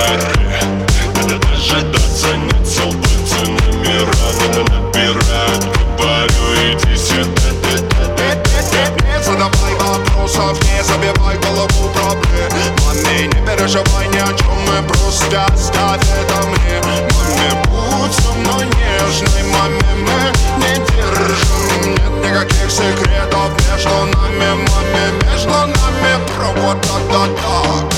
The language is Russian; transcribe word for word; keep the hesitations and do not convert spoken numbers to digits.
Надо дожидаться, нет сил, пальцы номера набирают. Говорю, иди сюда. Не задавай вопросов, не забивай голову проблемами. Не переживай ни о чем, мы просто оставь это мне. Маме, будь со мной нежной, маме, мы не держим. Нет никаких секретов между нами, маме, между нами провод, да-да-да.